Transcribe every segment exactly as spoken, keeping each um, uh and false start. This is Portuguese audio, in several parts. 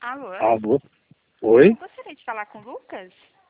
Alô? Alô? Oi? Gostaria de falar com o Lucas?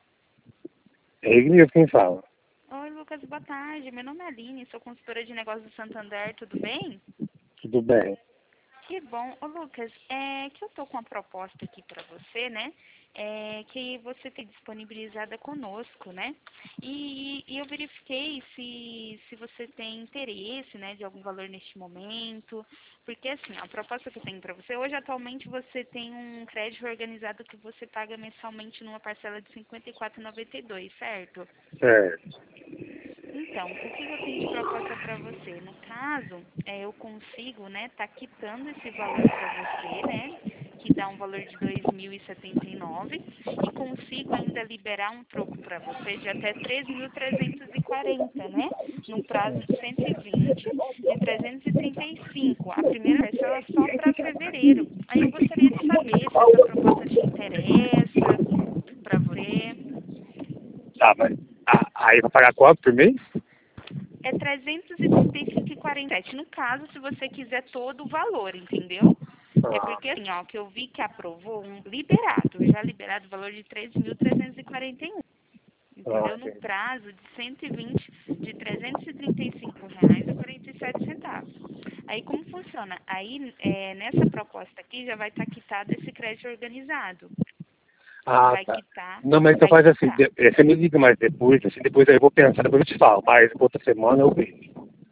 É ele mesmo quem fala. Oi, Lucas, boa tarde. Meu nome é Aline, sou consultora de negócios do Santander, tudo bem? Tudo bem? Que bom. Ô, Lucas, é que eu tô com uma proposta aqui para você, né? É que você tem disponibilizada conosco, né? E, e eu verifiquei se, se você tem interesse, né, de algum valor neste momento. Porque, assim, a proposta que eu tenho para você, hoje, atualmente, você tem um crédito organizado que você paga mensalmente numa parcela de cinquenta e quatro reais e noventa e dois centavos, certo? Certo. Então, o que eu tenho de proposta para você? No caso, é, eu consigo, né, tá quitando esse valor para você, né, que dá um valor de dois mil e setenta e nove, e consigo ainda liberar um troco para você de até três mil trezentos e quarenta, né, num prazo de cento e vinte, de trezentos e trinta e cinco. A primeira parcela só para fevereiro. Aí eu gostaria de saber se essa proposta te interessa para você. Tá, mas ah, aí vai pagar quanto por mês? É trezentos e trinta e cinco e quarenta e sete, no caso, se você quiser todo o valor, entendeu? É Ah, porque, assim, ó, que eu vi que aprovou um liberado, já liberado o valor de três mil trezentos e quarenta e um, ah, entendeu? No entendi. prazo de cento e vinte, de trezentos e trinta e cinco reais e quarenta e sete centavos. Aí, como funciona? Aí, é, nessa proposta aqui, já vai estar quitado esse crédito organizado. Ah, Vai tá. quitar, Não, mas então vai faz assim, quitar. de- eh, você me liga mais depois, assim, depois aí eu vou pensar, depois eu te falo, mas outra semana eu vejo,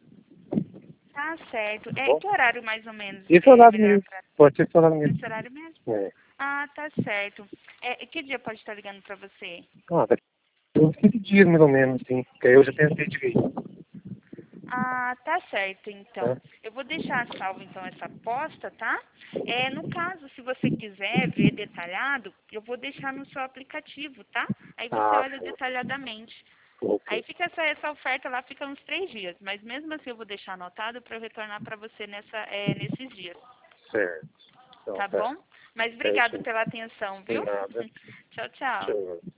Tá certo. tá É, bom? que horário, mais ou menos, Esse é horário melhor mesmo, para pode ser esse horário esse mesmo. horário mesmo? É. Ah, tá certo. É, que dia pode estar ligando para você? Ah, daqui a uns quinze dias mais ou menos, sim, porque aí eu já pensei direito, Ah, tá certo, então. tá? Eu vou deixar salvo, então, essa aposta, tá? É, no caso, se você quiser ver detalhado, eu vou deixar no seu aplicativo, tá? Aí você Ah, olha sim, detalhadamente. Aí ok. fica essa, essa oferta lá, fica uns três dias. Mas mesmo assim eu vou deixar anotado para eu retornar para você nessa, é, nesses dias, Certo. Então, tá tá. bom? Mas obrigado Certinho. pela atenção, De viu? nada. Tchau, tchau. Tchau.